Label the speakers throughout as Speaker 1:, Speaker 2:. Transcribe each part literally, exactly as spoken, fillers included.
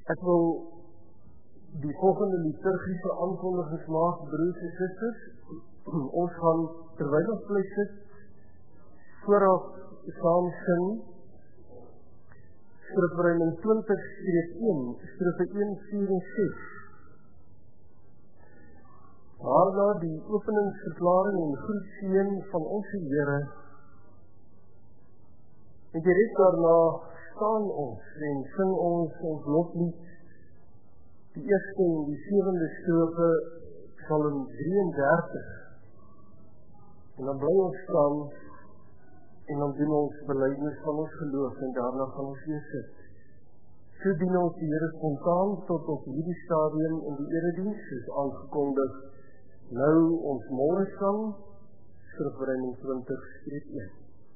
Speaker 1: Ek wil die volgende liturgiese aankondigings maak, broers en susters. Ons gaan terwyl ons bly sit, vooraf saam sing, Skrifruiming twintig een, Skrifte een, vier en ses. Waarna die openingsverklaring en groetseën van ons Here, en direk daarna staan ons en sing ons ons loflied, die eerste en die sewende strofe, Psalm drieëndertig. En dan bly ons staan, en dan doen ons belydenis van ons geloof, en daarna gaan ons weer sit. So dien ons die Here spontaan tot op hierdie stadium in die erediens, soos aangekondig. Nou ons môre sang, Skrifruiming twintig een.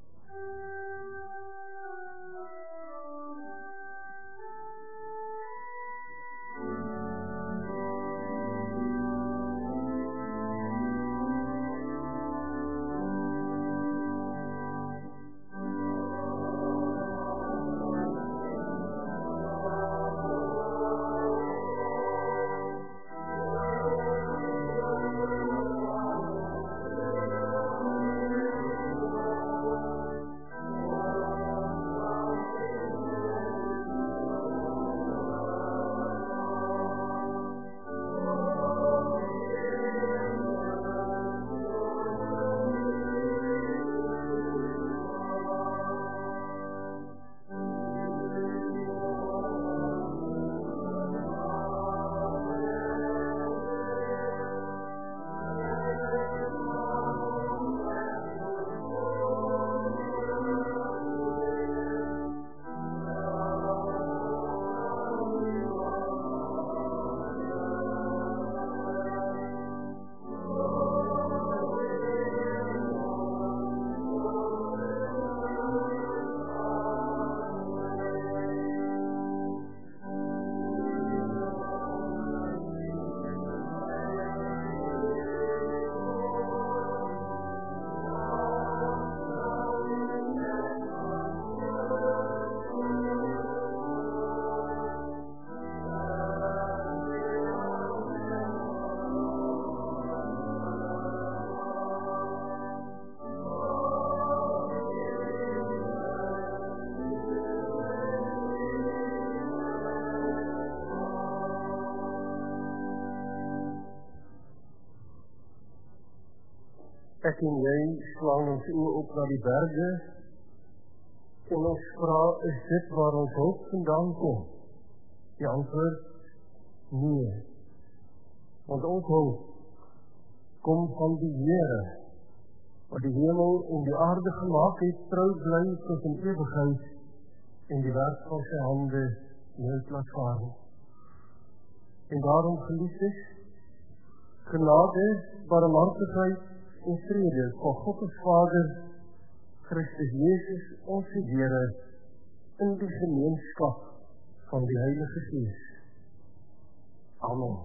Speaker 1: Ek en jy slaan ons oë op na die berge, en ons vra, is dit waar ons hulp vandaan kom? Die antwoord, nee. Want ons hulp kom van die Here, wat die hemel en die aarde gemaak het, trou bly tot in ewigheid, en die werk van sy hande nooit laat varen. En daarom, geliefdes, genade, barmhartigheid en vrede van God ons Vader, Christus Jezus, onze Here, in die gemeenskap van die Heilige Gees. Amen.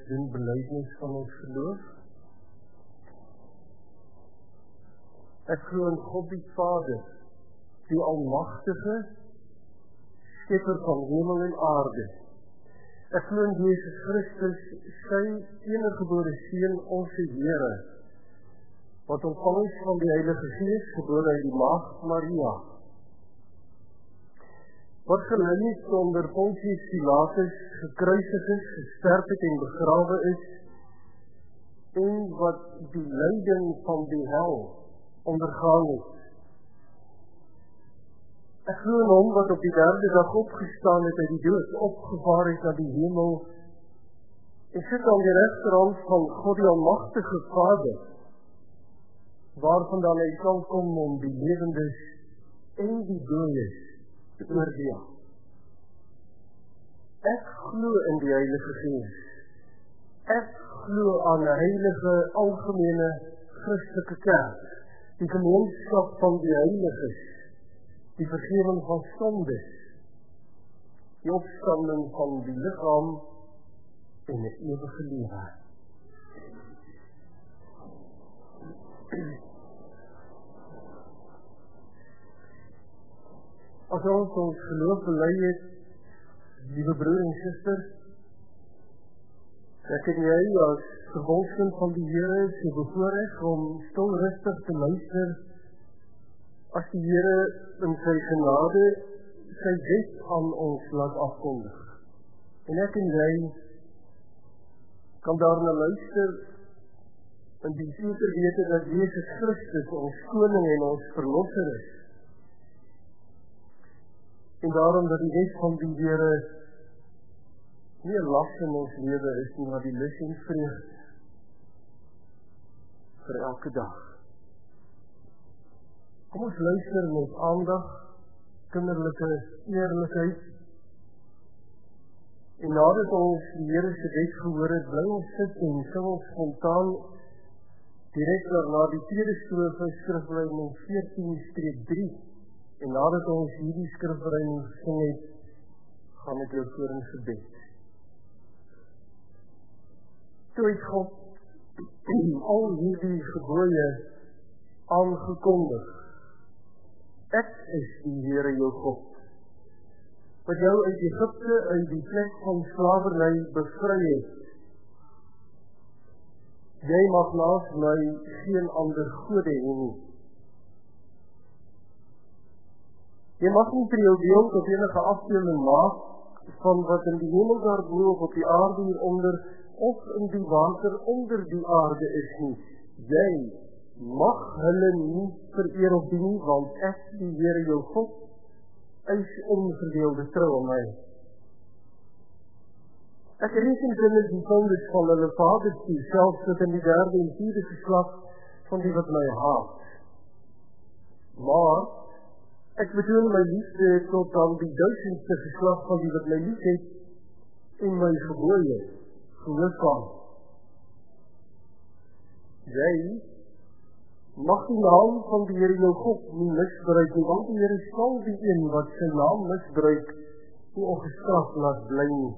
Speaker 1: doen belydenis van ons geloof. Ek glo in God die Vader, die Almagtige, Skepper van hemel en aarde. Ek glo in Jesus Christus, sy eniggebore Seun, onze Here, wat ontvang is van die Heilige Gees, gebore uit die Maagd Maria, wat gelei is onder Pontius Pilatus, gekruisig is, gesterf het en begrawe is, en wat die lyding van die hel ondergaan het. Ek glo in hom wat op die derde dag opgestaan het uit die dood, opgevaar het na die hemel, en sit aan die regterhand van God die Almagtige Vader, waarvandaan hy sal kom om die lewendes en die dooies te oordeel. Ek glo in die Heilige Gees. Ek glo aan 'n heilige, algemene, Christelike kerk, die gemeenskap van die heiliges, die vergifnis van sondes, die opstanding van die liggaam en 'n ewige lewe. As ons ons geloof bely het, liewe broer en suster, ek en jy as gevolgskind van die Here is so bevoorreg om stil rustig te luister as die Here in sy genade sy wet aan ons laat afkondig. En ek en jy kan daarna luister en die seker wete dat Jesus Christus ons koning en ons verlosser is. En daarom dat die wet van die Here nie 'n las in ons lewe is nie, maar die lus en vreugde vir elke dag. Kom ons luister met aandag, kinderlike eerlikheid, en nadat ons die Here se wet gehoor het, bly ons sit en sing ons spontaan direk na die tweede strofe skriflyn veertien drie. En nadat ons hierdie skriflyn gesing het, gaan ek jou voor in gebed. Toe het God al hierdie gebooie aangekondig. Ek is die Here jou God, wat jou uit Egipte, uit die plek van slawerny bevry het. Jy mag naas my geen ander gode hê nie. Jy mag nie vir jou beeld of enige afbeelding maak van wat in die hemel daarbo of op die aarde hieronder of in die water onder die aarde is nie. Jy mag hulle nie vereer of dien nie, want ek, die Here jou God, eis onverdeelde trou aan my. Ek reken hulle die sondes van hulle vaders toe, selfs tot in die derde en vierde geslag van die wat my haat. Maar ek betoon my liefde tot aan die duisendste geslag van die wat my lief het en my gebooie gehoorsaam. Jy mag die naam van die Here jou God nie misbruik nie, want die Here sal die een wat sy naam misbruik nie ongestraf laat bly nie.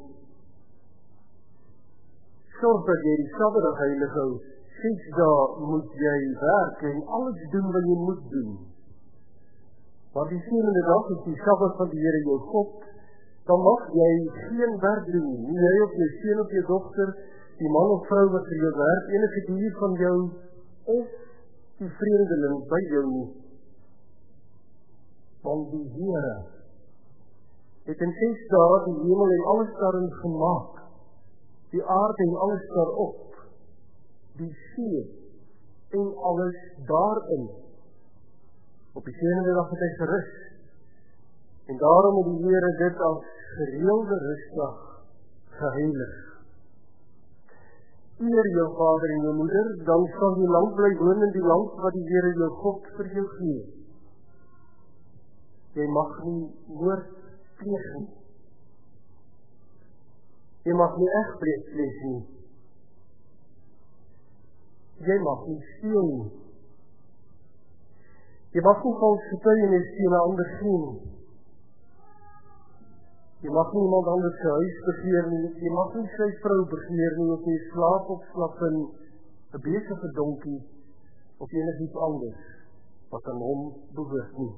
Speaker 1: Sorg dat jy die Sabbatdag heilig hou. Ses dae moet jy werk en alles doen wat jy moet doen. Maar die sewende dag is die Sabbat van die Here jou God, dan mag jy geen werk doen, nie jy of jou seun of jou dogter, die man of vrou wat vir jou werk, enige dier van jou, of die vreemdeling by jou nie. Want die Here het in ses dae die hemel en alles daarin gemaak, die aarde en alles daarop, die see en alles daarin. Op die sewende dag het hy gerus. En daarom het die Here dit as gereelde rustdag geheilig. Eer jou vader en jou moeder, dan sal jy lang bly woon in die land wat die Here jou God vir jou gee. Jy mag nie moord pleeg nie. Jy mag nie egbreek pleeg nie. Jy mag nie steel nie. Jy mag nie vals getuienis teen 'n ander gee nie. Jy mag nie iemand anders sy huis begeer nie, jy mag nie sy vrou begeer nie, of jy slaap of slap in 'n besige donkie, of enigiets anders, wat aan hom behoort nie.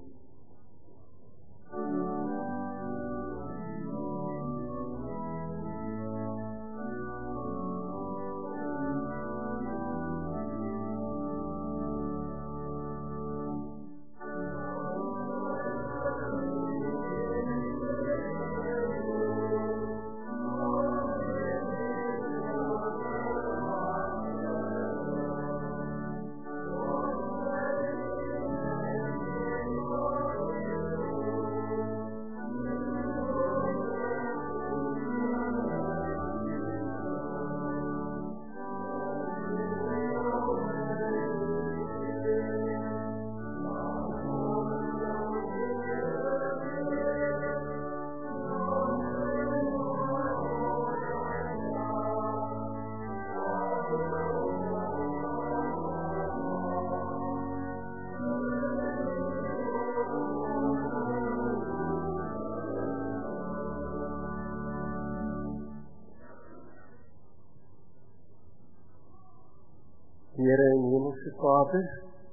Speaker 1: Here en Hemelse Vader,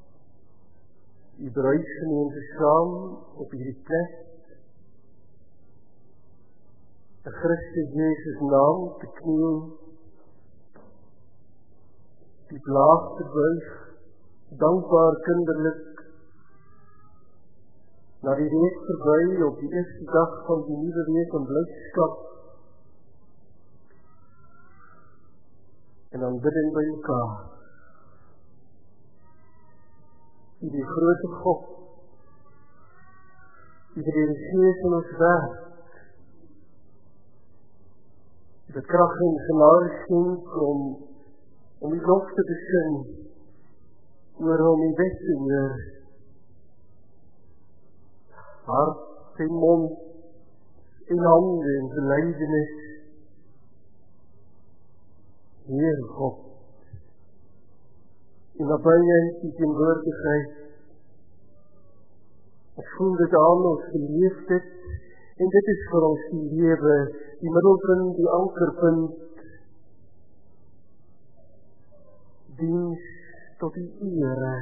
Speaker 1: U bruidsgemeente saam op hierdie plek, in Christus Jezus naam te kniel, die blaas te buig, dankbaar kinderlik, na die reeks verby op die eerste dag van die nuwe week in blydskap, en aanbidding by mekaar. U die grote God, U die Gees in ons werk, U die krag en genade skenk om, om U lof te besing, oor om U wet te hoor, hart en mond, en hande en belydenis, Heer God, en nabijheid die teenwoordigheid. Ek voel dit aan ons geleef het, en dit is vir ons die lewe, die middelpunt, die ankerpunt, diens tot die ere.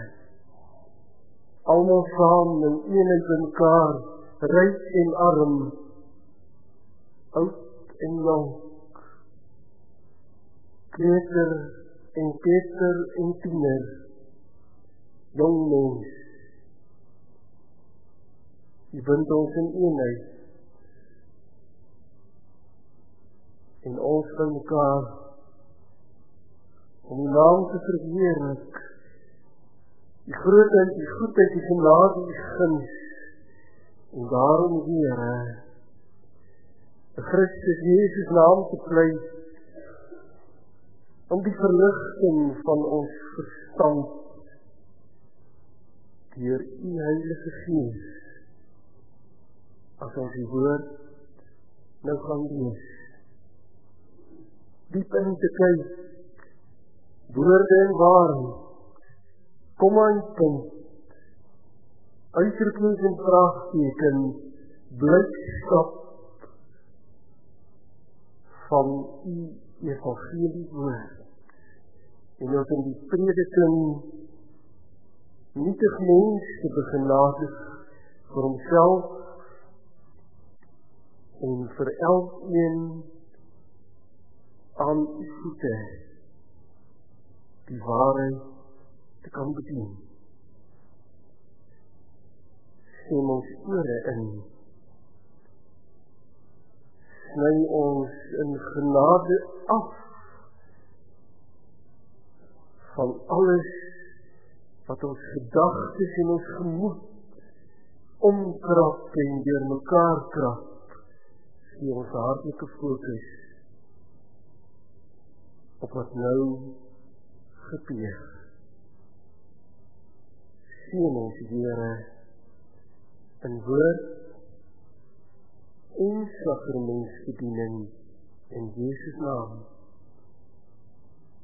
Speaker 1: Almal saam in eenheid by mekaar, ryk en arm, oud en jonk, kleuter en peter en tiener, jong mens, die bind ons in eenheid, en ons by mekaar, om die naam te verheerlik, die grootheid, die goedheid, die genade, die guns, en daarom Here, in Christus Jezus naam te pleit, om die verligting van ons verstand deur U Heilige Gees as ons die woord nou gaan lees. Diep in te kyk, woorde en waarheid, kom aan kind, uitroepings en vraagteken, blydskap van U Evangelie woord. En ook in die prediking nietig mens te begenadig vir homself en vir elkeen aan U voete die waarheid te kan bedien. Stem ons ore in, sny ons in genade af van alles wat ons gedagtes en ons gemoed omkrap en deur mekaar krap, die ons hartelike fokus op wat nou gebeur. Seën ons Here in woord en sakramentsbediening in Jesus naam.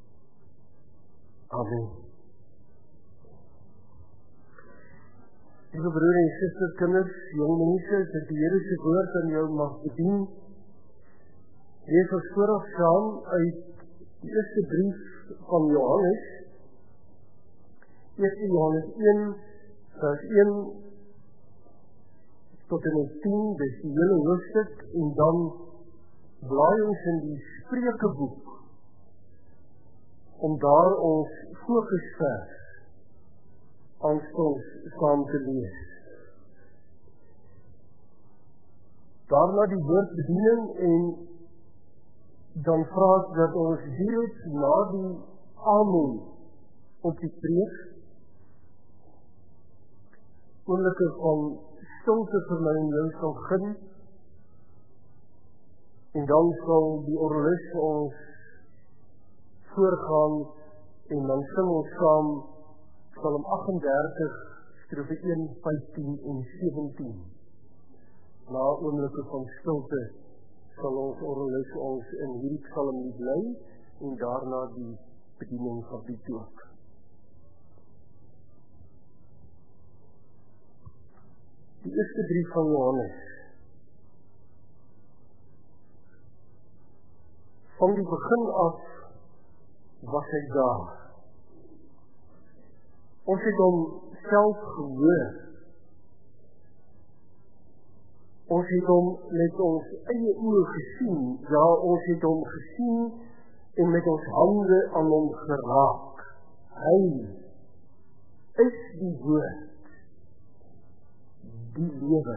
Speaker 1: Amen. Lieve broer en suster, kinders, jong mense, as ek die Here se woord aan jou mag bedien, lees ons vooraf saam uit die eerste brief van Johannes, eerste Johannes een, vers een tot en met tien, dis die hele hoofstuk, en dan blaai ons in die Spreukeboek, om daar ons fokusvers aanstonds saam te lees. Daarna die woordbediening en dan vraag dat ons direct na die amen op die preek oomblikke van stilte vir my en jou sal gin en dan sal die orgelis ons voorgaan en dan sing ons saam Psalm agt-en-dertig, strofe een, vyftien en sewentien. Na oomblikke van stilte sal ons orgelis ons in hierdie psalm nie bly en daarna die bediening gebied ook. Die eerste brief van Johannes. Van die begin af was hy daar. Ons het hom self gehoor. Ons het hom met ons eie oë gesien. Ja, ons het hom gesien en met ons hande aan hom geraak. Hy is die woord. Die lewe.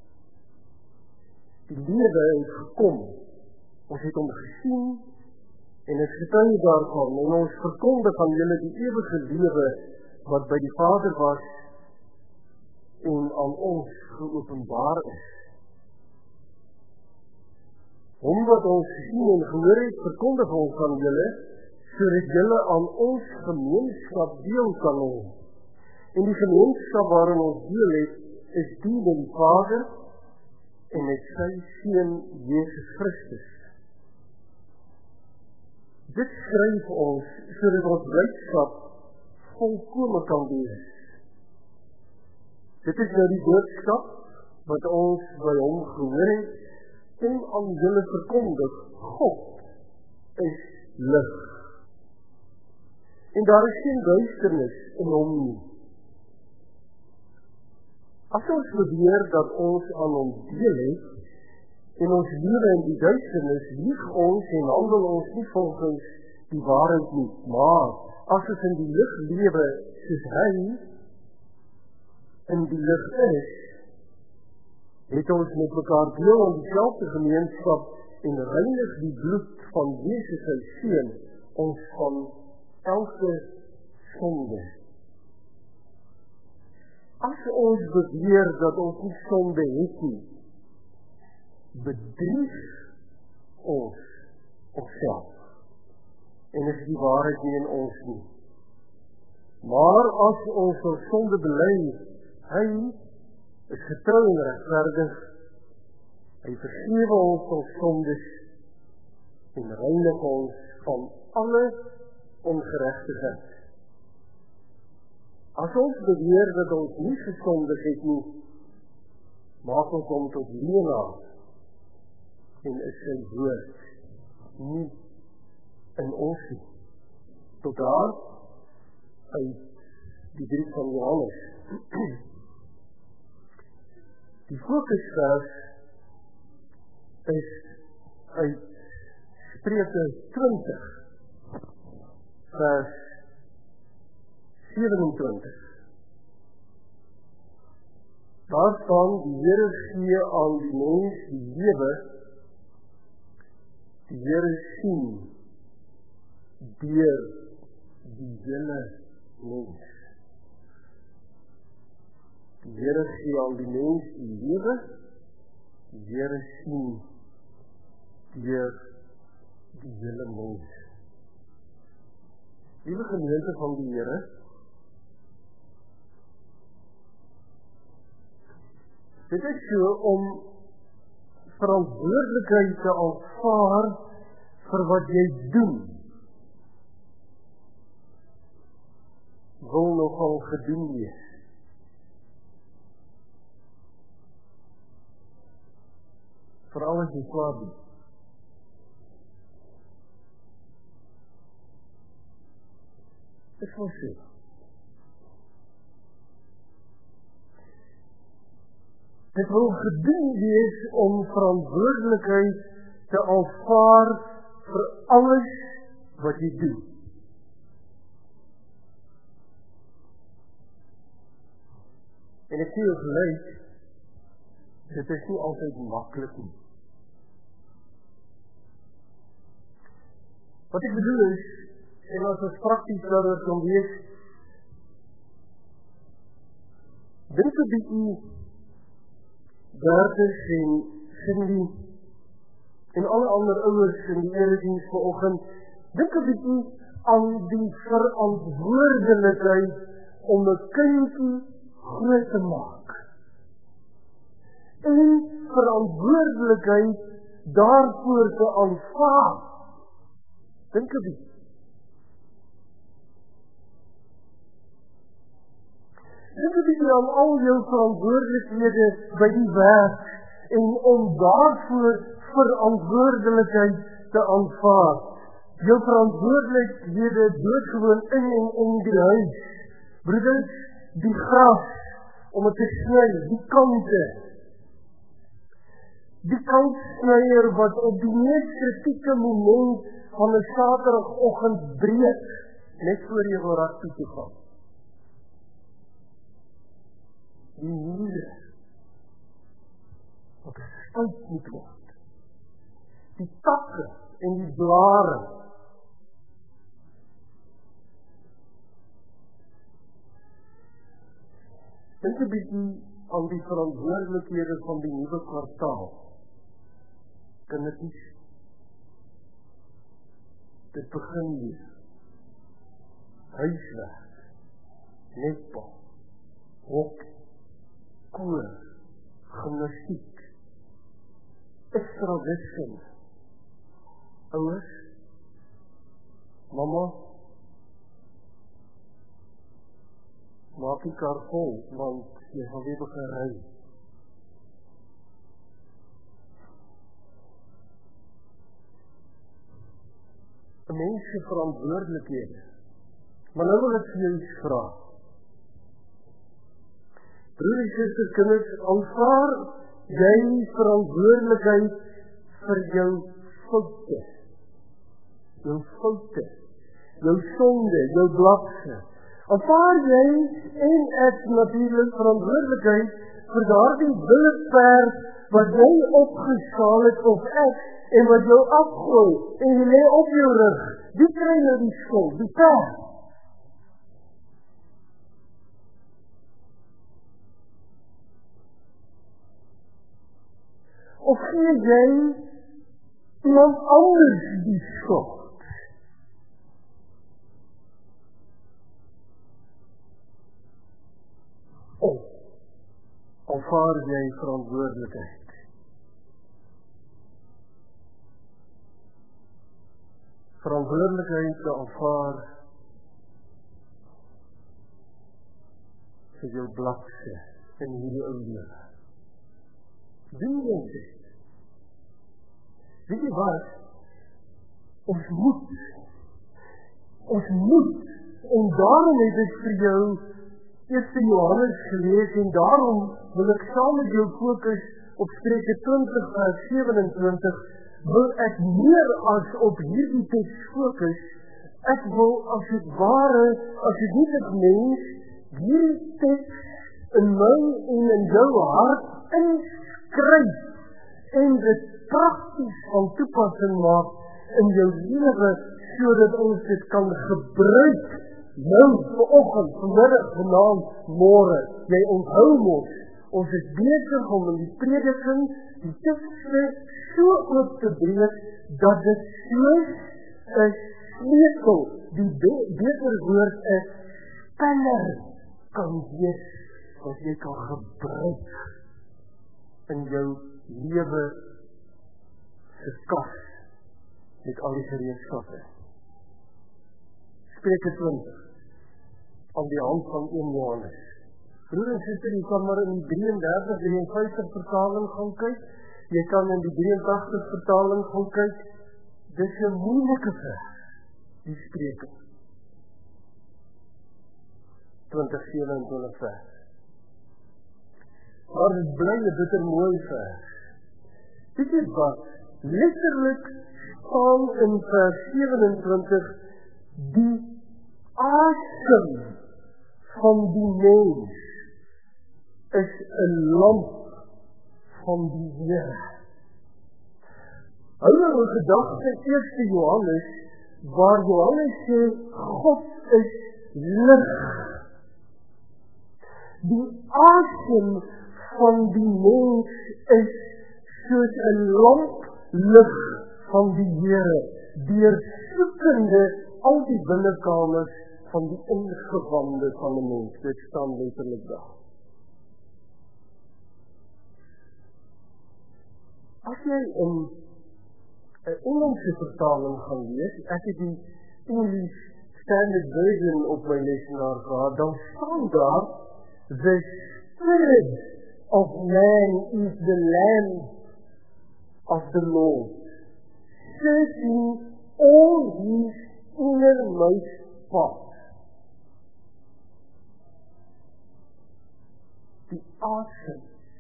Speaker 1: Die lewe het gekom. Ons het hom gesien en is getuig daarvan en ons verkondig aan julle die ewige lewe wat by die Vader was en aan ons geopenbaar is. Hom wat ons gesien en gehoor het, verkondig ons aan julle, sodat julle aan ons gemeenskap deel kan hê. En die gemeenskap waarin ons deel het, is die met die Vader en met sy Seun Jesus Christus. Dit skryf ons, sodat ons blydskap volkome kan wees. Dit is nou die boodskap wat ons by hom gehoor het en aan julle verkondig. God is lig. En daar is geen duisternis in hom nie. As ons beweer dat ons aan hom deel het en ons lewe in die duisternis, lieg ons en handel ons nie volgens die waarheid nie, maar as ons in die lig lewe, soos hy in die lig is, het ons met mekaar deel aan dieselfde gemeenskap en reinig die bloed van Jesus sy Seun ons van elke sonde. As ons beweer dat ons nie sonde het nie, bedrieg ons onsself. En is die waarheid nie in ons nie. Maar as ons ons sonde bely, hy is getrou en regverdig, hy vergewe ons ons sondes en reinig ons van alle ongeregtigheid. As ons beweer dat ons nie gesondig het nie, maak ons hom tot leenaar en is sy woord nie in ons nie. Tot daar uit die brief van Johannes. Die fokusvers is uit Spreuke twintig, vers sewenentwintig. Daar staan, die Here gee aan die mens die lewe, die Here sien deur die hele mens. Die Here gee aan die mens die lewe, die Here sien deur die hele mens. Liewe gemeente van die Here, dit is so om verantwoordelikheid te aanvaar vir wat jy doen. Wil nogal gedoen wees. veral as jy swaar doen. Dit was so. Dit wil gedoen wees om verantwoordelikheid te aanvaar vir alles wat jy doen. En ek sê jou gelyk, dit is nie altyd maklik nie. Wat ek bedoel is, en as ons prakties daaroor kan wees, dink 'n bietjie Bertus en Cindy en alle ander ouers in die erediens vanoggend, dink 'n bietjie aan die verantwoordelikheid om 'n kindjie groot te maak. En verantwoordelikheid daarvoor te aanvaar. Dink 'n bietjie. Dink 'n bietjie aan al jou verantwoordelikhede by die werk en om daarvoor verantwoordelikheid te aanvaar. Jou verantwoordelikhede doodgewoon in en om die huis. Broeders, die gras, om het te sny, die kante. Die kantsnyer wat op die mees kritieke moment van 'n Saterdagoggend breek, net voor jy wil rugby toe gaan. Die mure, wat gespuit moet word. Die takke en die blare. Dink 'n bietjie aan die verantwoordelikhede van die nuwe kwartaal. Kindertjies, dit begin weer. Huiswerk, netbal, hockey, koor, gimnastiek, extra wiskunde. Ouers, mama, maak die kar vol, want jy gaan weer begin ry. Mense verantwoordelikhede. Maar nou wil ek vir jou iets vra. Broer en suster, kinders, aanvaar jy verantwoordelikheid vir jou foute. Jou foute. Jou sonde, jou blakse. Aanvaar jy en ek natuurlik verantwoordelikheid vir daardie billeperd wat jy opgeskaal het of ek en wat jou afgooi en jy lê op jou rug. Wie kry nou die skuld? Die perd. Of gee jy iemand anders die skuld? Of aanvaar jy verantwoordelikheid? Verantwoordelikheid te aanvaar vir jou blakse in hierdie ou lewe. Doen jy dit? Weet jy wat? Ons moet. Ons moet. En daarom het ek vir jou Eerste Johannes gelees en daarom wil ek saam met jou fokus op Spreuke twintig vers sewe en twintig. Wil ek meer as op hierdie teks fokus. Ek wil as het ware, as het nie het mens, hierdie teks in my en in jou hart inskryf en dit prakties van toepassing maak in jou lewe, sodat ons dit kan gebruik, nou, vanoggend, vanmiddag, vanaand, môre. Jy onthou mos, ons is besig om in die prediking die tekste so oop te breek, dat dit soos 'n sleutel, die be- beter woord is, spanner kan wees, wat jy kan gebruik in jou lewe se kas met al die gereedskappe. Spreuke twintig aan die hand van een Johannes. Broer en suster, jy kan maar in die drieëndertig en vyftig vertaling gaan kyk. Jy kan in die drieëntagtig vertaling gaan kyk, dis 'n moeilike vers, die Spreuke. twintig vyf vers. Maar dit bly 'n bitter mooi vers. Dit is wat letterlik staan in vers vysewenentwintig, die asem van die mens is 'n lamp van die Here. Hou nou in gedagte eerste Johannes, waar Johannes sê, God is lig. Die asem van die mens is soos 'n lamp lig van die Here, deursoekende al die binnekamers van die ingewande van 'n mens. Dit staan letterlik daar. As jy in 'n Engelse vertaling gaan lees, ek het die English Standard Version op my lesenaar gehad, dan staan daar, the spirit of man is the lamp of the Lord, searching all his innermost parts. Die asem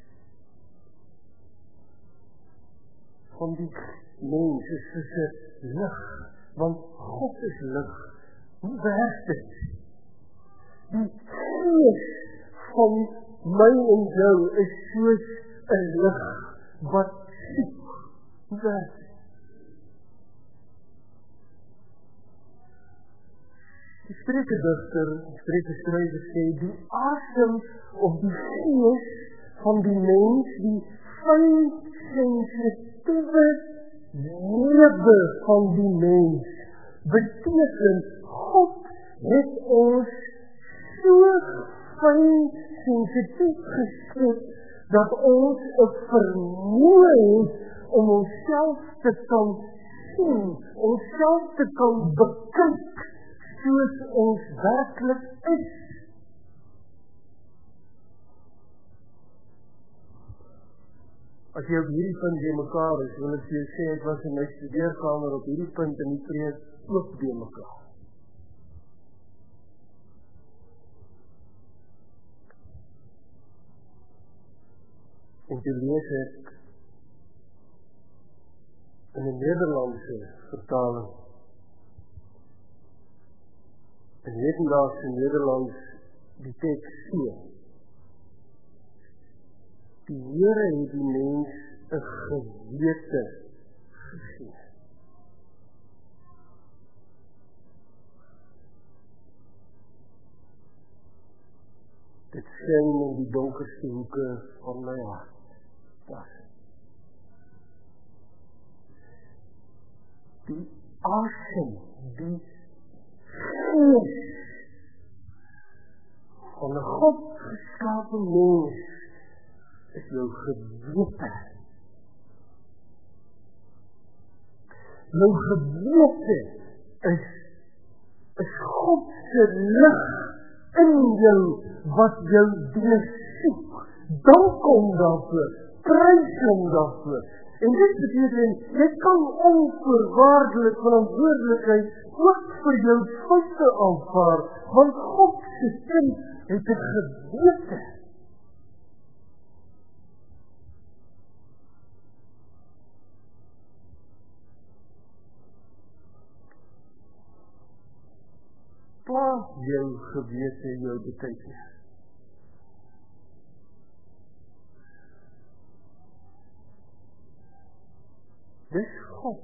Speaker 1: van die mens is soos 'n lig, want God is lig. Hoe werk dit? Die gees van my en jou is soos 'n lig wat soek. Hoe werk dit? Die Spreukedigter, die Spreukeskrywer sê, die asem of die gees van die mens, die fyn sensitiewe lewe van die mens, beteken God het ons so fyn sensitief geskep, dat ons 'n vermoë het om onsself te kan sien, onsself te kan bekyk, soos ons werklik is. As jy op hierdie punt by mekaar is, wil ek vir jou sê, ek was in my studeerkamer op hierdie punt in die preek ook by mekaar. En toe lees ek in 'n Nederlandse vertaling, in hedendaagse Nederlands die teks so: die Here het die mens 'n gewete gegee. Dit skyn in die donkerste hoeke van my hart. Die asem, die gees van 'n God geskape mens is jou gewete. Jou gewete is, is God se lig in jou, wat jou deursoek. Dank hom daarvoor, prys hom daarvoor. En dit beteken, jy kan onvoorwaardelik verantwoordelikheid ook vir jou foute aanvaar, want God se kind het 'n gewete. Plaas jou gewete jou betekenis. Dis God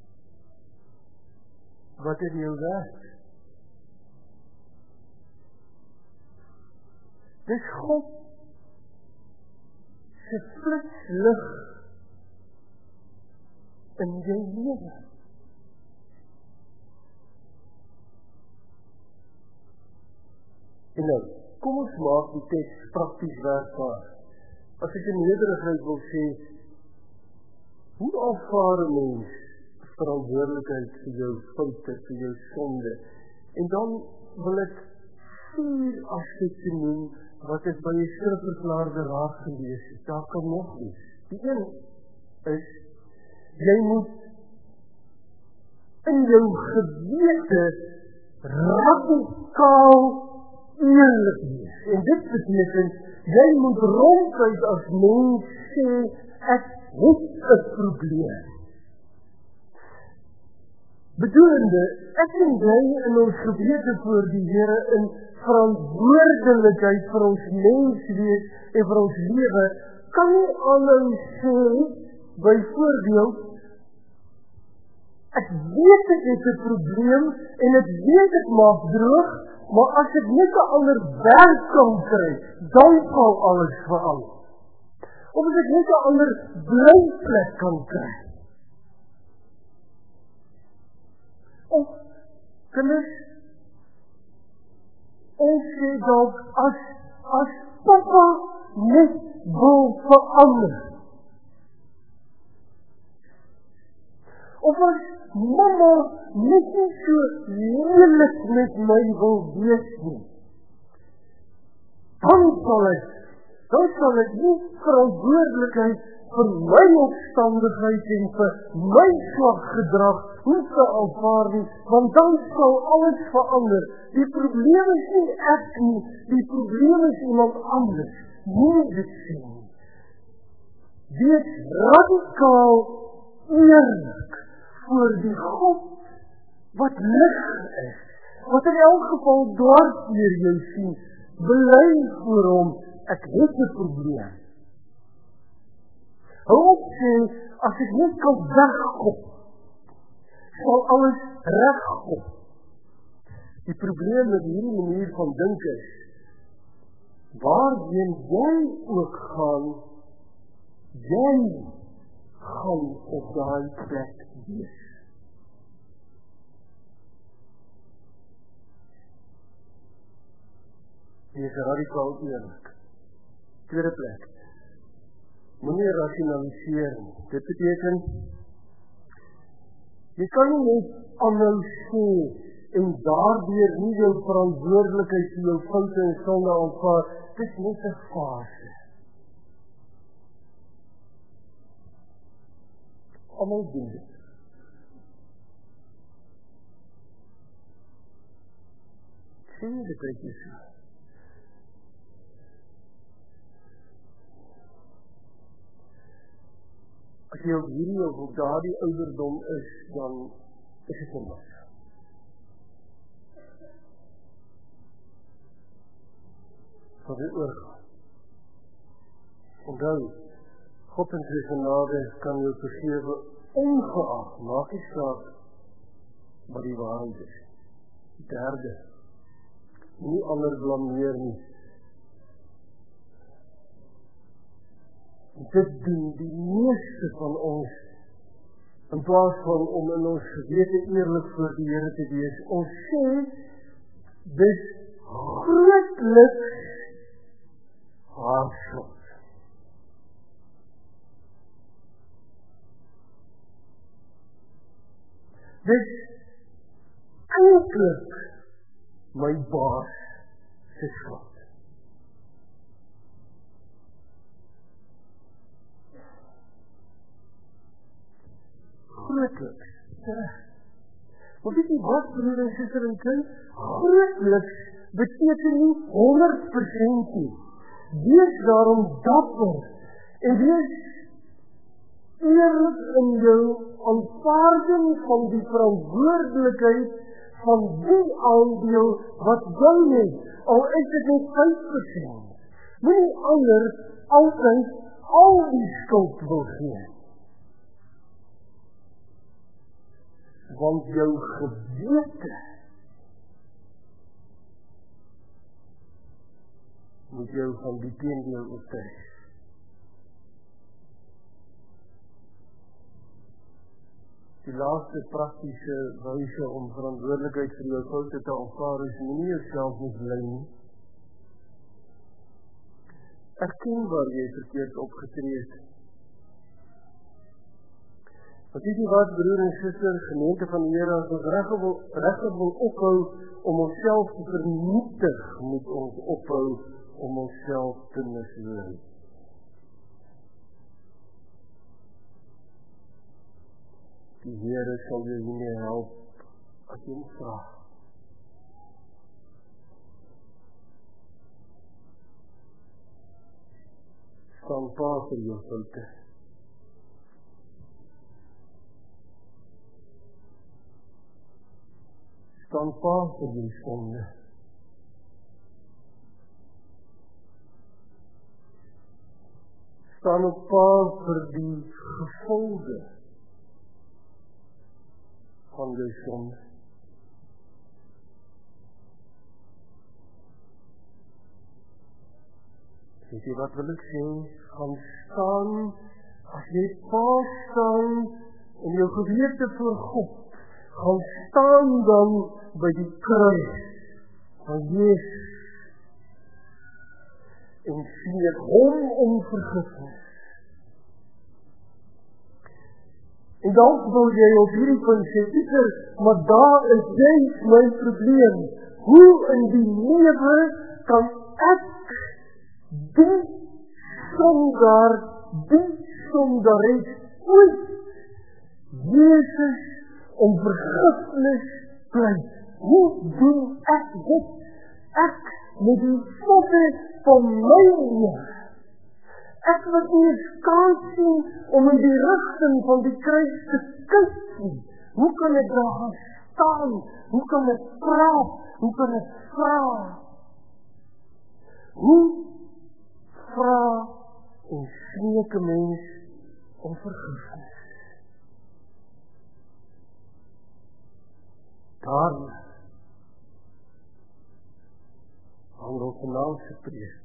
Speaker 1: wat in jou werk. Dis God se flitslig in jou lewe. En nou, kom ons maak die teks prakties werkbaar. As ek in nederigheid wil sê, hoe aanvaar 'n mens verantwoordelikheid vir jou foute, vir jou sonde? En dan wil ek vier aspekte noem wat ek by die skrifverklaarde raad gelees het. Daar kan nog iets. Die een is, jy moet in jou gewete radikaal eerlik wees. En dit beteken, jy moet ronduit as mens sê, ek het 'n probleem. Bedoelende, ek en jy in ons gewete voor die Here in verantwoordelikheid vir ons menswees en vir ons lewe, kan nie aanhou sê, byvoorbeeld, ek weet ek het 'n probleem en ek weet ek maak droog, maar as ek net 'n ander werk kan kry, dan sal alles verander. Of as ek net 'n ander blyplek kan kry. Of, kinders, ons sê dalk, as, as papa net wil verander. Of as mama net nie so lelik met my wil wees nie. Dan sal ek, dan sal ek nie verantwoordelikheid vir my opstandigheid en vir my swak gedrag hoef te aanvaar nie, want dan sal alles verander. Die probleem is nie ek nie, die probleem is iemand anders. Moet dit sien. Wees radikaal eerlik voor die God wat lig is, wat in elk geval dwars deur jou sien, bely voor hom, ek het 'n probleem. Hou op sê, as ek net kan wegkom, sal alles regkom. Die probleem met hierdie manier van dink is, waarheen jy ook gaan, jy gaan op daai plek wees. Wees radikaal eerlik. Tweede plek. Moenie rationaliseer nie. Dit beteken, jy kan nie net aanhou sê en daardeur nie jou verantwoordelikheid vir jou foute en sonde aanvaar. Dit is net 'n fase. Almal doen dit. Sien dit uit jy so. As jy op hierdie of op daardie ouderdom is, dan is dit nie. Sal dit oorgaan. Onthou, God in sy genade kan jou vergewe ongeag, maak nie saak wat die waarheid is. Derde, nie ander blameer nie. Dit doen die meeste van ons, in plaas van om in ons gewete eerlik voor die Here te wees. Ons sê, dis grootliks haar skuld. Dis eintlik my baas se skuld. Grootliks. Maar weet jy wat, broer en suster en kind? Grootliks beteken nie honderd persent nie. Wees daarom dapper en wees eerlik in jou aanvaarding van die verantwoordelikheid van die aandeel wat jy het, al is dit net vyf persent. Moenie ander altyd al die skuld wil gee. Want jou gewete moet jou van die teendeel oortuig. Die laaste praktiese wyse om verantwoordelikheid vir jou foute te aanvaar is nie jouself mislei nie. Erken waar jy verkeerd opgetree het. Wat is die wat, broer en suster, gemeente van die Here, as ons regtig wil, regtig wil ophou om onsself te vernietig, moet ons ophou om onsself te mislei. Die Here sal jou hiermee help as jy hom vra. Staan pa vir jou foute. Staan pa vir jou sonde. Staan op pa vir die gevolge van jou sonde. Weet jy wat wil ek sê? Gaan staan, as jy pa staan, in jou gewete voor God, gaan staan dan by die kruis van Jezus, en sien ek hom om vergifnis. En dan wil jy op hierdie punt sê, Pieter, maar daar is jy my probleem. Hoe in die lewe kan ek die sondaar, die sondares ooit Jezus om vergifnis pleit? Hoe doen ek dit? Ek met die voete van my lewe. Ek wat nie eens kan sien om in die rigting van die kruis te kyk nie. Hoe kan ek daar gaan staan? Hoe kan ek praat? Hoe kan ek vra? Hoe vra en smeek 'n mens om vergifnis? Daar hang ons vanaand se preek.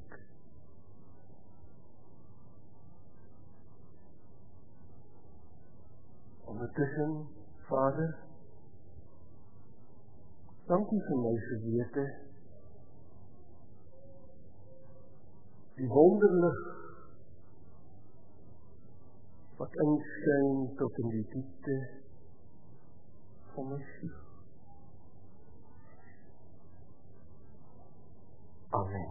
Speaker 1: Ondertussen, Vader, dankie vir my gewete, die wonderlig wat inskyn tot in die diepte van my siel. Amen.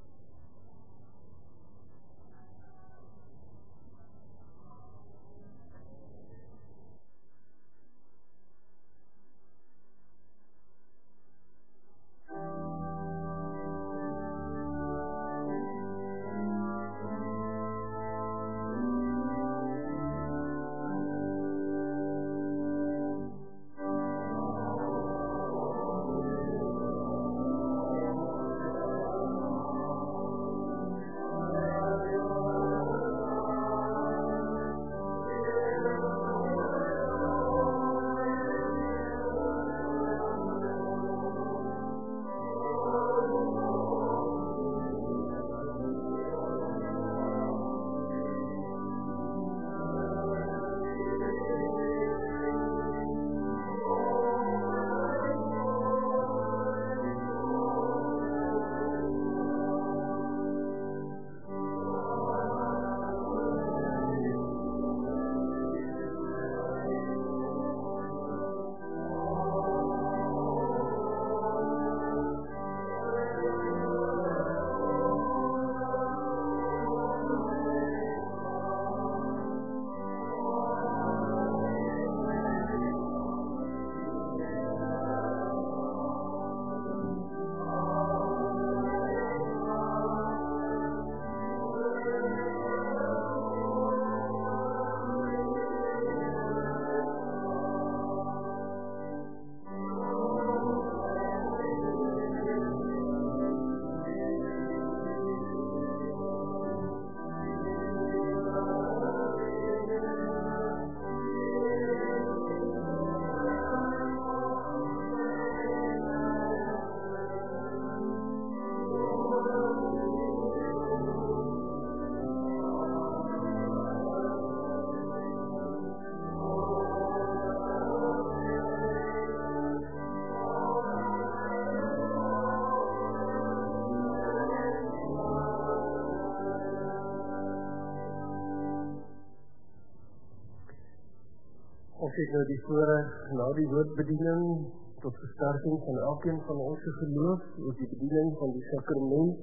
Speaker 1: Ons het nou die voorreg na die woordbediening tot versterking van elkeen van ons geloof, oor die bediening van die sakrament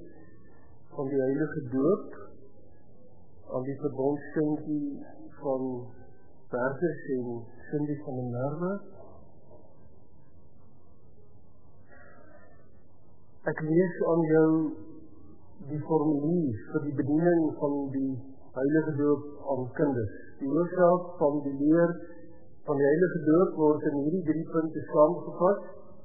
Speaker 1: van die heilige doop, aan die verbondstintjie van Bertus en Cindy van der Merwe. Ek lees aan jou die formulier vir die bediening van die heilige doop aan kinders. Die oorsaak van die leer van die heilige doop word in hierdie drie punte saamgevat.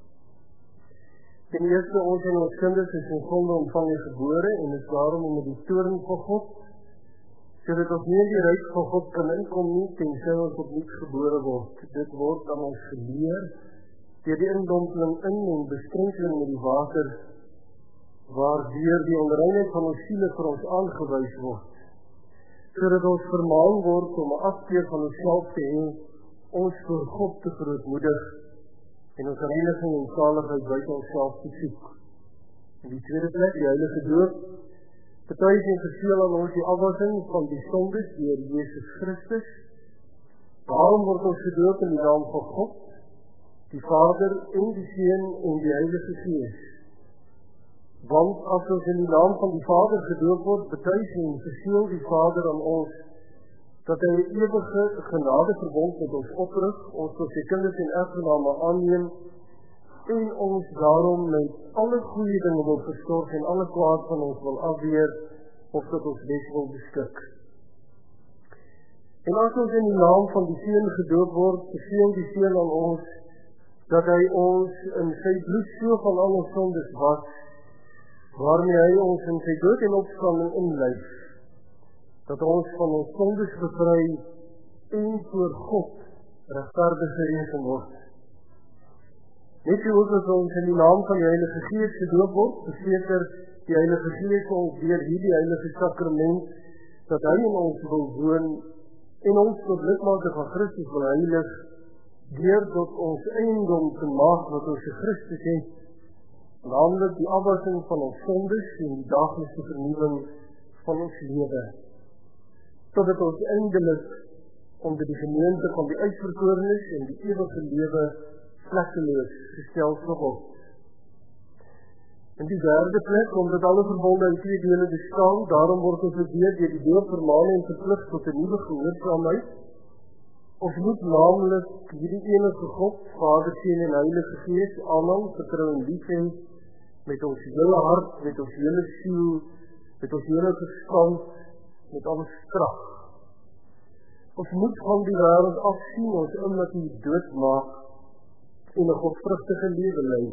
Speaker 1: Ten eerste, ons en ons kinders is in sonde ontvang en gebore en is daarom onder die toorn van God, sodat ons nie in die ryk van God kan inkom nie, tensy ons opnuut gebore word. Dit word aan ons geleer deur die indompeling in en besprenkeling met die water, waardeur die onreinheid van ons siele vir ons aangewys word, sodat ons vermaan word om 'n afkeer van onsself te hê, ons voor God te verootmoedig en ons reiniging en saligheid buite onsself te soek. In die tweede plek, die heilige doop, betuig en verseël aan ons die afwassing van die sondes deur Jesus Christus. Daarom word ons gedoop in die naam van God, die Vader en die Seun en die Heilige Gees. Want as ons in die naam van die Vader gedoop word, betuig en verseël die Vader aan ons dat hy 'n ewige genadeverbond met ons oprig, ons tot sy kinders en erfgename aanneem en ons daarom met alle goeie dinge wil versorg en alle kwaad van ons wil afweer of tot ons bes wil beskik. En as ons in die naam van die Seun gedoop word, beveel die Seun aan ons dat hy ons in sy bloed so van al ons sondes was, waarmee hy ons in sy dood en opstanding inlei, dat ons van ons sondes bevry en voor God regverdig gereken word. Net soos as ons in die naam van die Heilige Gees gedoop word, verseker die Heilige Gees ons deur hierdie heilige sakrament, dat hy in ons wil woon en ons tot lidmate van Christus wil heilig, deur tot ons eiendom te maak wat ons in Christus het, naamlik die afwassing van ons sondes en die daaglikse vernuwing van ons lewe, totdat ons eindelik onder die gemeente van die uitverkorenes en die ewige lewe vlekkeloos gestel sal word. In die derde plek, omdat alle verbonde in twee dele bestaan, daarom word ons gedeeld deur die doop vermaan en verplig tot 'n nuwe gehoorsaamheid. Ons moet naamlik hierdie enige God, Vader, Seun en Heilige Gees aanhang, vertrou en lief hê met ons hele hart, met ons hele siel, met ons hele verstand, met ons krag. Ons moet van die wêreld afsien, ons innatuur doodmaak en 'n godvrugtige lewe lei.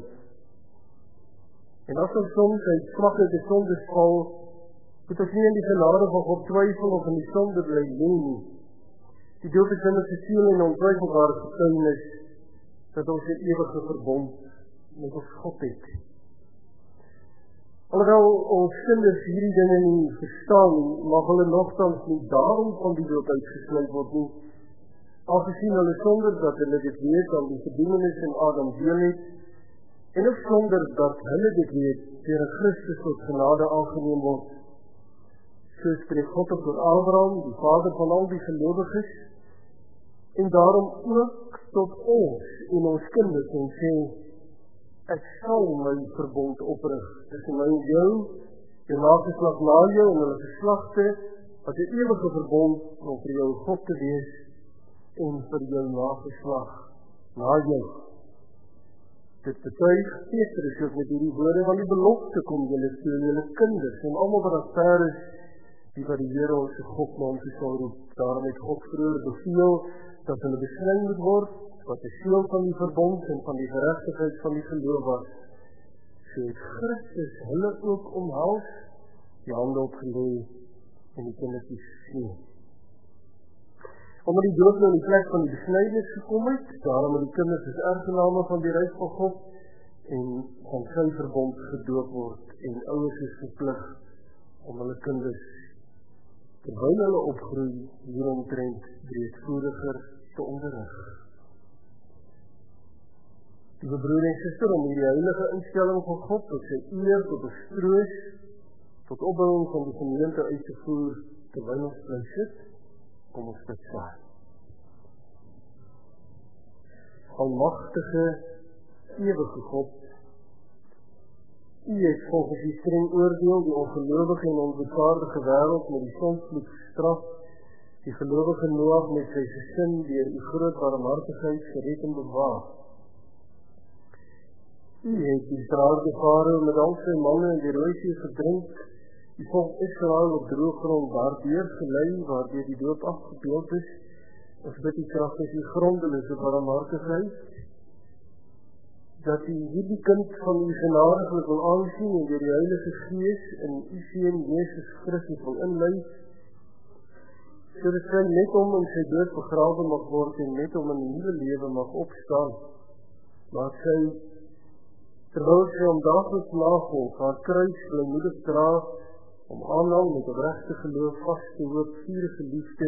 Speaker 1: En as ons soms uit swakheid en sondes val, moet ons nie in die genade van God twyfel of in die sonde bly lê nie. Die doop is in 'n siel en ontwyfelbare getuienis dat ons 'n ewige verbond met ons God het. Alhoewel ons kinders hierdie dinge nie verstaan, mag hulle nogtans nie daarom van die doop uitgesluit word nie, aangesien hulle sonder dat hulle dit weet aan die bedienis in Adam deel het, en ook sonder dat hulle dit weet, deur 'n Christus tot genade aangeneem word. So spreek God op door Abraham, die vader van al die gelowiges, en daarom ook tot ons en ons kinders en sê, ek sal my verbond oprig tussen my en jou, jou nageslag na jou en hulle geslagte, as 'n ewige verbond om vir jou God te wees en vir jou nageslag na jou. Dit betuig Petrus ook met hierdie woorde, want die belofte kom julle toe, julle kinders en almal wat daar ver is, die wat die Here ons God naam sal roep. Daarom het God vroeër beveel dat hulle besluit moet word, wat die seël van die verbond en van die geregtigheid van die geloof was. So het Christus hulle ook omhels, die hande opgelê en die kindertjies gesien. Omdat die doop nou in die plek van die besnydenis gekom het, daarom het die kinders as erfgename van die ryk van God en van sy verbond gedoop word, en ouers is verplig om hulle kinders terwyl hulle opgroei hieromtrent breedvoeriger te onderrig. Liewe broer en suster, om hierdie heilige instelling van God tot sy eer, tot ons troos, tot opbouing van die gemeente uit te voer, terwyl ons bly sit, kom ons dit saam. Almagtige, ewige God, U het volgens die streng oordeel die ongelowige en onbeswaardige wêreld met die sonvloed gestraf Die gelowige Noag met sy gesin deur u groot barmhartigheid gered en bewaar. U het die Israëlse Farao met al sy manne in die Rooi See verdrink, die volk Israël op droë grond daardeur gelei, waardeur die doop afgebeeld is. Ons bid u kragtig u grondelose barmhartigheid, dat u hierdie kind van u genadiglik wil aansien en deur die Heilige Gees in u Seun Jesus Christus wil inlei, sodat sy net om in sy dood begrawe mag word en net om in 'n nuwe lewe mag opstaan. Laat sy, terwyl sy hom daagliks navolg, haar kruis blymoedig dra, om aanhang met opregte geloof, vaste hoop, vurige liefde,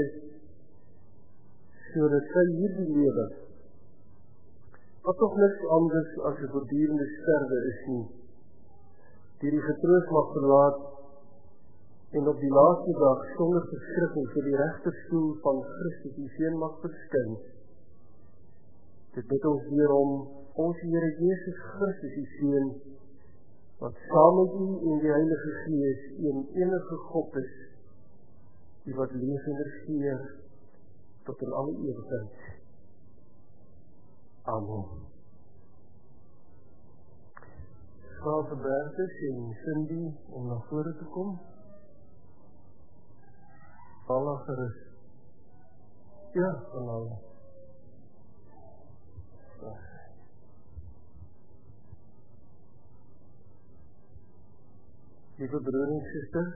Speaker 1: sodat sy hierdie lewe, wat toch niks anders as 'n voortdurende sterwe is nie, deur die getroos mag verlaat en op die laaste dag sonder verschrikking vir die regterstoel van Christus die Seun mag verskyn. Dit bid ons weer om ons Here Jesus Christus die Seun, wat saam met u en die Heilige Gees een enige God is, die wat leef en regeer tot in alle ewigheid. Amen. Vra vir Bertus en Cindy om na vore te kom. Alle gerus. Ja, van alle. Lieve broer en suster,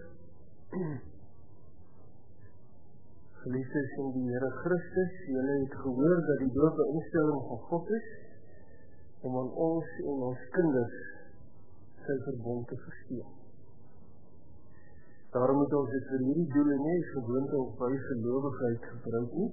Speaker 1: geliefdes in die Here Christus, julle het gehoor dat die doop 'n instelling van God is, om aan ons en ons kinders sy verbond te versteun. Daarom moet ons dit vir hierdie doel nie as gewoonte of bygelowigheid gebruik nie,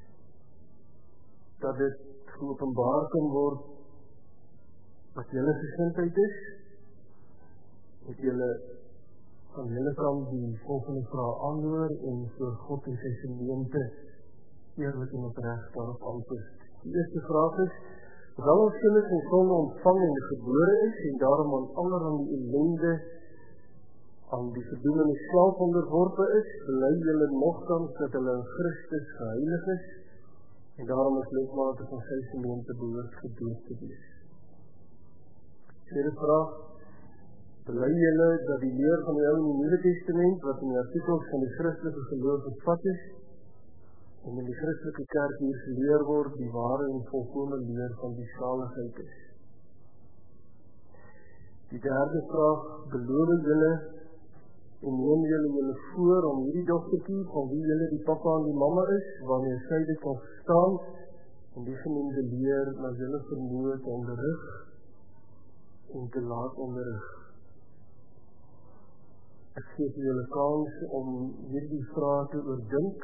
Speaker 1: dat dit geopenbaar kan word wat julle gesindheid is, dat julle van julle kant die volgende vraag aanhoor en vir God en sy gemeente eerlik en opreg daarop antwoord. Die eerste vraag is, wel ons kinders en sonde ontvang en gebore is en daarom aan allerhande ellende aan die verdoemende slaaf onderworpe is, bely julle nogtans dat hulle in Christus geheilig is en daarom is lidmate van sy gemeente behoort gedoop te wees. Tweede vraag, bely julle dat die leer van die Ou en die Nuwe Testament, wat in die artikels van die Christelike geloof bevat is, en in die Christelike kerk hier geleer word, die ware en volkome leer van die saligheid is. Die derde vraag, beloof julle en neem julle julle voor om hierdie dogtertjie, van wie julle die papa en die mama is, wanneer sy dit kan verstaan, en die genoemde leer, na julle vermoë te onderrig en te laat onderrig. Ek gee vir julle kans om hierdie vraag te oordink,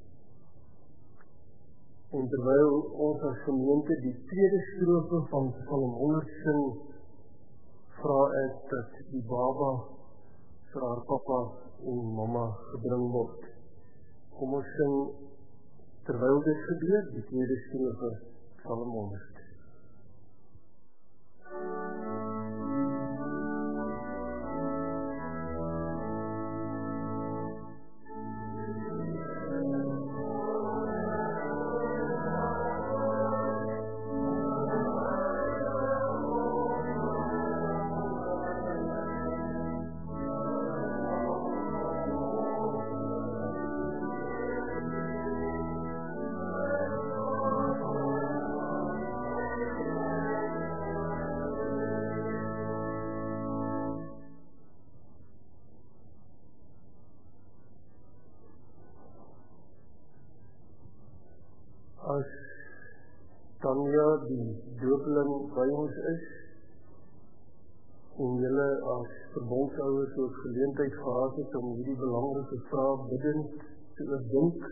Speaker 1: en terwyl ons as gemeente die tweede strofe van Psalm honderd sing, vra ek dat die baba vir haar papa en mama gebring word. Kom ons sing, terwyl dit gebeur, die tweede strofe Psalm honderd. As Tanja die doopling by ons is, en julle as verbondsouers ook geleentheid gehad het om hierdie belangrike vraag bidend te oordink,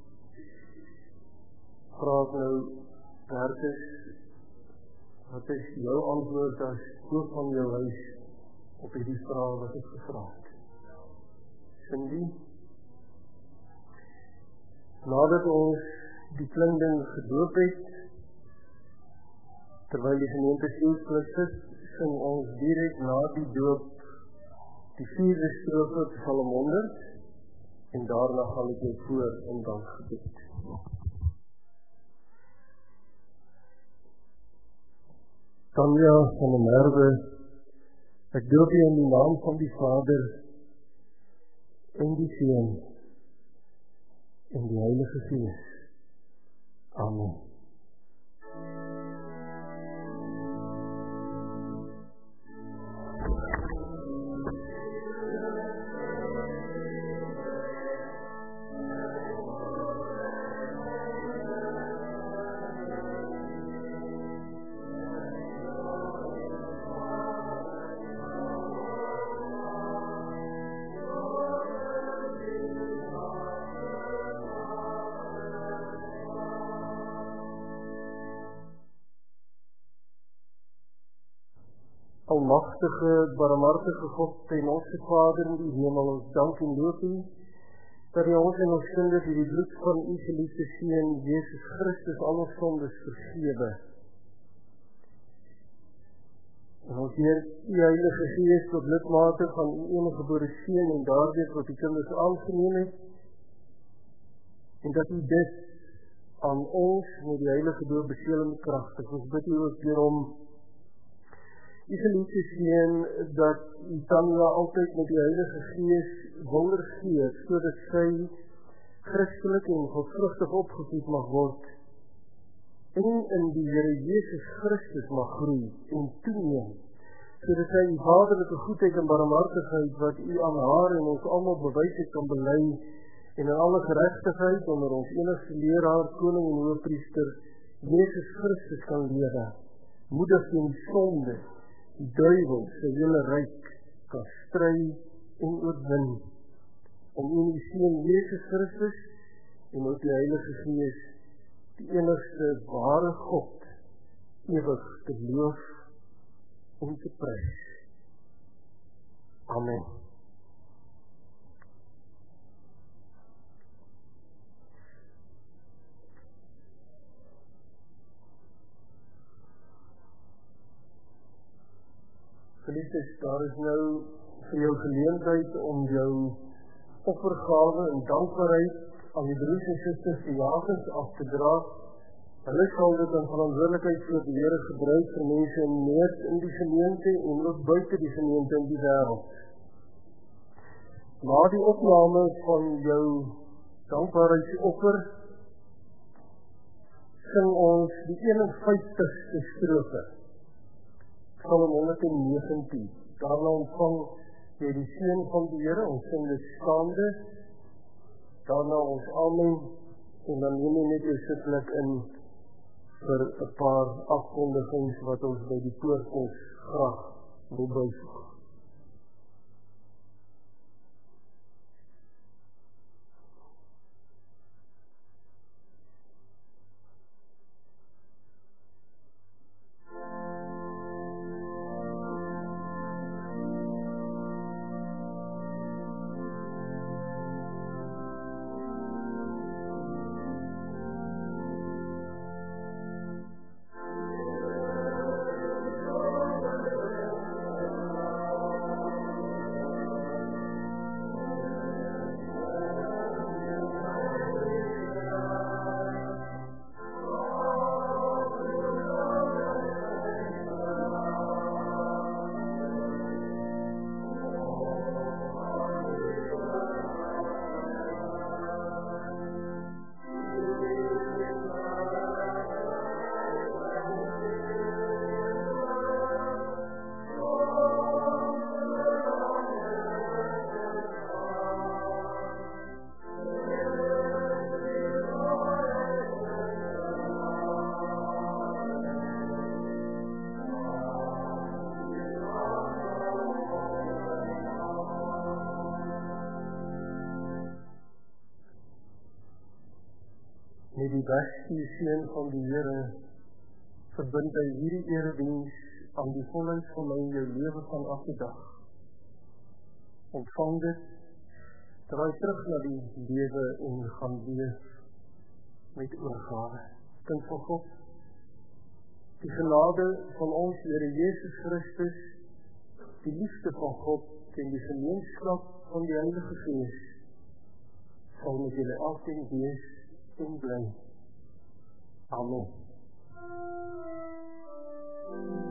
Speaker 1: vraag nou, Bertus, wat is jou antwoord as hoof van jou huis op hierdie vraag wat ek gevra het? Cindy, nadat ons die klingding gedoop het, terwyl die gemeente sielsplus is, sing ons direk na die doop die vierde strofe Psalm honderd, En daarna gaan ek jou voor in dankgebed. Tanja van der Merwe, ek doop u in die naam van die Vader en die Seun en die Heilige Gees. Amen. Almagtige, barmhartige God en onze Vader in die hemel, ons dank en loof u, dat u ons en ons kinders die bloed van u geliefde Seun, Jezus Christus, al ons sondes vergewe. En ons Heer, u Heilige Gees tot lidmate van u enige gebore Seun en daardeur wat u kinders aangeneem het, en dat u dit aan ons met die Heilige Doop beveel met kragtig. Ons bid u ook hierom, u geliefde Seun, dat u Tanja altyd met die Heilige Gees wonder gee, sodat sy christelik en godvrugtig opgevoed mag word, en in die Here Jezus Christus mag groei en toeneem, sodat sy die vaderlike goedheid en barmhartigheid wat u aan haar en ons almal bewys het kan bely, en in alle geregtigheid onder ons enigste leraar, koning en hoëpriester, Jezus Christus kan lewe, moedig teen die sonde, die duiwel sy hele ryk kan stry en oorwin, om in die Seun Jezus Christus en ook die Heilige Gees, die enigste ware God, ewig te loof en te prys. Amen. Geliefdes, daar is nou vir jou geleentheid om jou offergawe en dankbaarheid aan die broers en susters die jagers af te dra. Hulle sal dit in verantwoordelikheid voor die Here gebruik vir mense in nood in die gemeente en ook buite die gemeente in die wêreld. Na die opname van jou dankbaarheidsoffer sing ons die eenenvyftigste strofe. Psalm honderdnegentien. Daarna ontvang jy die seën van die Here, ons sing dit staande, daarna ons amen, en dan neem jy net jou sitplek in vir 'n paar afkondigings wat ons by die poort ons graag wil byvoeg. Met die wegstuur seën van die Here verbind hy hierdie erediens aan die volheid van my jou lewe van elke dag. Ontvang dit, draai terug na die lewe en gaan leef met oorgawe. Kind van God, die genade van ons Here Jezus Christus, die liefde van God en die gemeenskap van die Heilige Gees, sal met julle elkeen wees en bly. Amen.